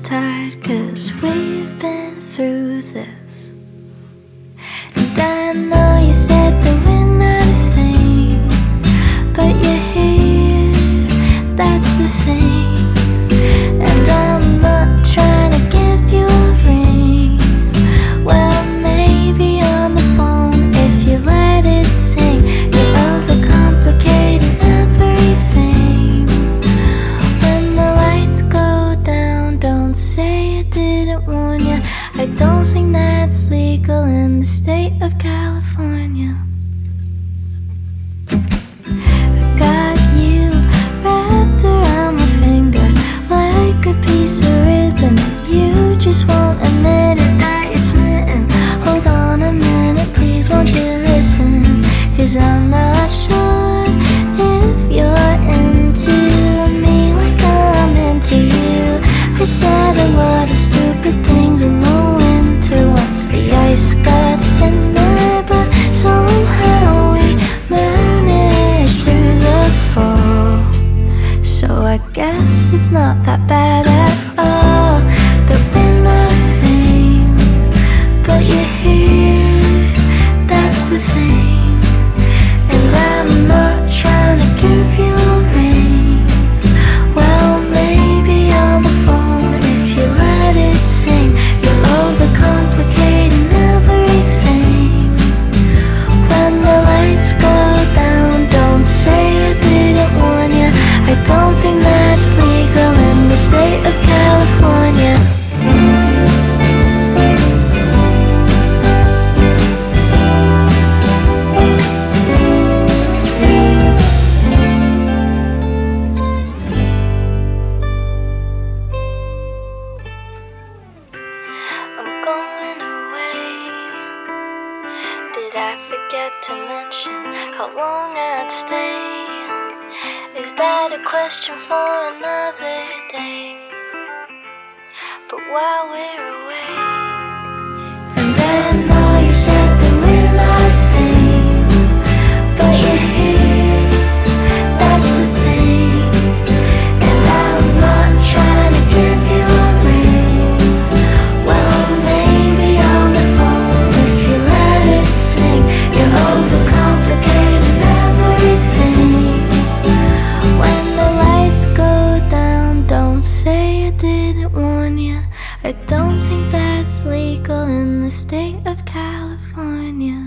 tired, 'cause we've been through this. And I know you said that we're not a thing, but you're here, that's the thing. And I'm not trying to give you a ring. Well, maybe on the phone if you let it sing. You're overcomplicating everything. When the lights go down, don't say I didn't warn you. I don't think that's legal in the state of California. I got you wrapped around my finger like a piece of ribbon, and you just won't admit it that you're smitten. Hold on a minute, please, won't you listen? 'Cause I'm not sure if you're into me like I'm into you. I said a lot of stupid things in the winter once the ice got thinner, but somehow we managed through the fall. So I guess it's not that bad at all that we're not a thing, but you're here, that's the thing. And I'm not trying to give you a ring. Well, maybe on the phone if you let it sing. You're overcomplicating everything. When the lights go down, don't say I didn't warn you. I don't think that's legal in the state of California. I'm going away. Did I forget to mention how long I'd stay? Is that a question for another day? But while we're away, and I know you said that we're not a thing, but you're here, that's the thing. And I'm not trying to give you a ring. Well, maybe on the phone if you let it sing. You're overcomplicating everything. When the lights go down, don't say I didn't warn you. I don't think that's legal in the state of California.